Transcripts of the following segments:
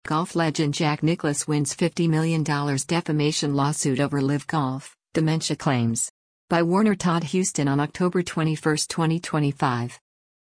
Golf legend Jack Nicklaus wins $50 million defamation lawsuit over LIV Golf, dementia claims. By Warner Todd Huston on October 21, 2025.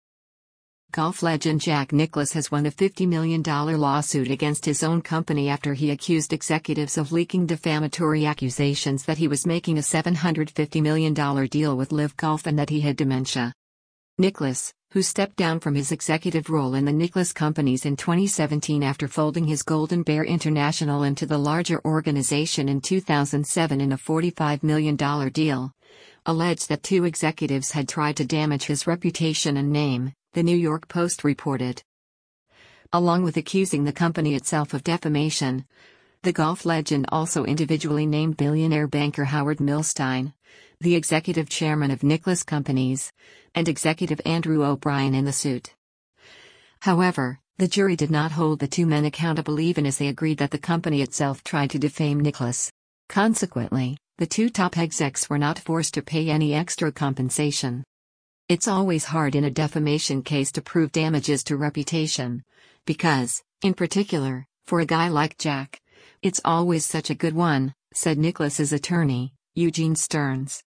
Golf legend Jack Nicklaus has won a $50 million lawsuit against his own company after he accused executives of leaking defamatory accusations that he was making a $750 million deal with LIV Golf and that he had dementia. Nicklaus, who stepped down from his executive role in the Nicklaus Companies in 2017 after folding his Golden Bear International into the larger organization in 2007 in a $45 million deal, alleged that two executives had tried to damage his reputation and name, the New York Post reported. Along with accusing the company itself of defamation, the golf legend also individually named billionaire banker Howard Milstein, the executive chairman of Nicklaus Companies, and executive Andrew O'Brien in the suit. However, the jury did not hold the two men accountable even as they agreed that the company itself tried to defame Nicklaus. Consequently, the two top execs were not forced to pay any extra compensation. It's always hard in a defamation case to prove damages to reputation, because, in particular, for a guy like Jack, it's always such a good one, said Nicklaus's attorney, Eugene Stearns.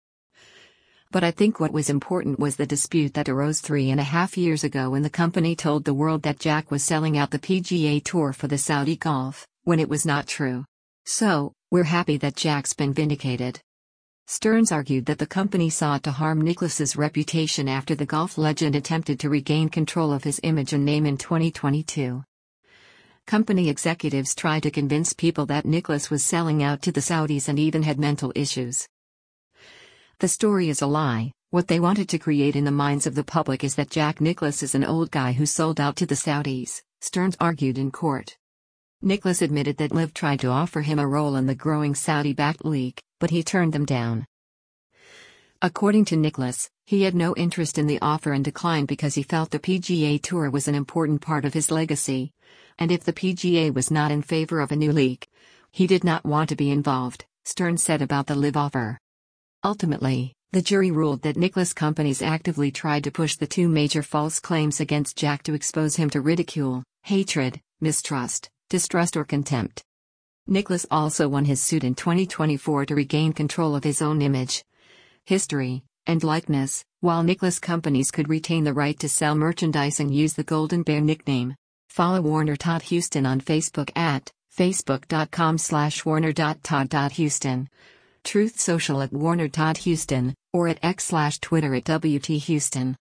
But I think what was important was the dispute that arose 3.5 years ago when the company told the world that Jack was selling out the PGA Tour for the Saudi Golf, when it was not true. So, we're happy that Jack's been vindicated. Stearns argued that the company sought to harm Nicklaus's reputation after the golf legend attempted to regain control of his image and name in 2022. Company executives tried to convince people that Nicklaus was selling out to the Saudis and even had mental issues. The story is a lie. What they wanted to create in the minds of the public is that Jack Nicklaus is an old guy who sold out to the Saudis, Stearns argued in court. Nicklaus admitted that LIV tried to offer him a role in the growing Saudi-backed league, but he turned them down. According to Nicklaus, he had no interest in the offer and declined because he felt the PGA Tour was an important part of his legacy, and if the PGA was not in favor of a new league, he did not want to be involved, Stearns said about the LIV offer. Ultimately, the jury ruled that Nicklaus Companies actively tried to push the two major false claims against Jack to expose him to ridicule, hatred, mistrust, distrust or contempt. Nicklaus also won his suit in 2024 to regain control of his own image, history, and likeness, while Nicklaus Companies could retain the right to sell merchandise and use the Golden Bear nickname. Follow Warner Todd Huston on Facebook at facebook.com/warner.todd.huston, Truth Social at Warner Todd Huston, or at X/Twitter at WT Huston.